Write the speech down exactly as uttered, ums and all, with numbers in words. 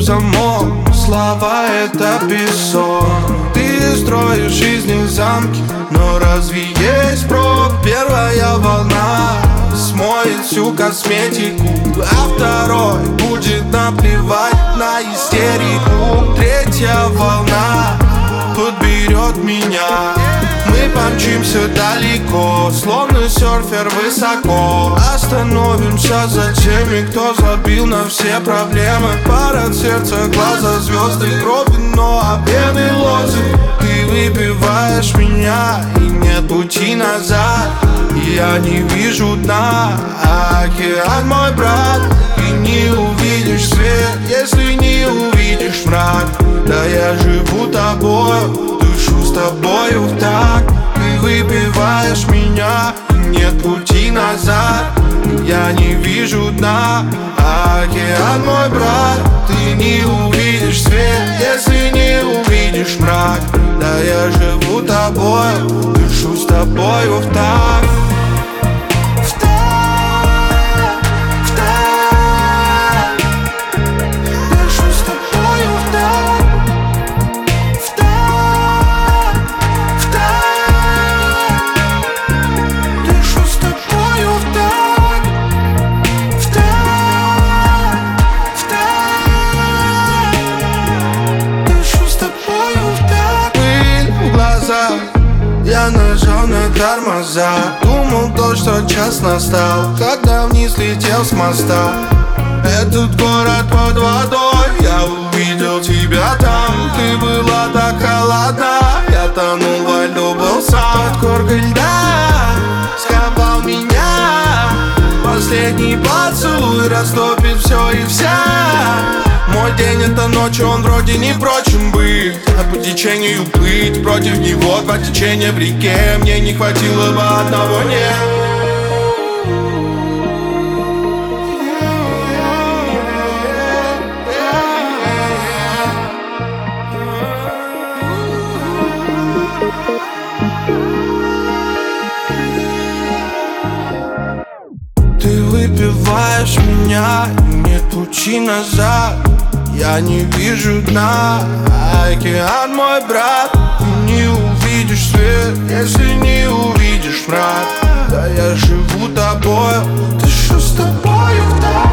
замок, слова это бессон. Ты строишь из них замки, но разве есть прок? Первая волна смоет всю косметику, а второй будет наплевать на истерику. Третья волна подберет меня, мы помчимся далеко, словно серфер высоко. Остановимся за теми, кто забил на все проблемы. Парад сердца, глаза, звезды, кровь, вино, обеды, лозы. Ты выпиваешь меня, и нет пути назад. Я не вижу дна, а океан мой брат. Ты не увидишь свет, если не увидишь мрак. Да я живу тобою, дышу с тобою в такт. Ты выпиваешь меня, и нет пути назад. Я не вижу дна, а океан мой брат. Ты не увидишь свет, если не увидишь мрак. Да я живу тобою, дышу с тобою в такт. Я нажал на тормоза, думал то, что час настал, когда вниз летел с моста. Этот город под водой, я увидел тебя там. Ты была так холодна, я тонул во льду, был сам. Под коркой льда сковал меня, последний поцелуй растопит все и вся. Мой день это ночь, он вроде не прочен быть, а по течению плыть против него два течения в реке. Мне не хватило бы одного «нет». Ты выпиваешь меня, и нет пути назад. Я не вижу дна, а океан мой брат. Ты не увидишь свет, если не увидишь мрак. Да я живу тобою, дышу с тобою в такт.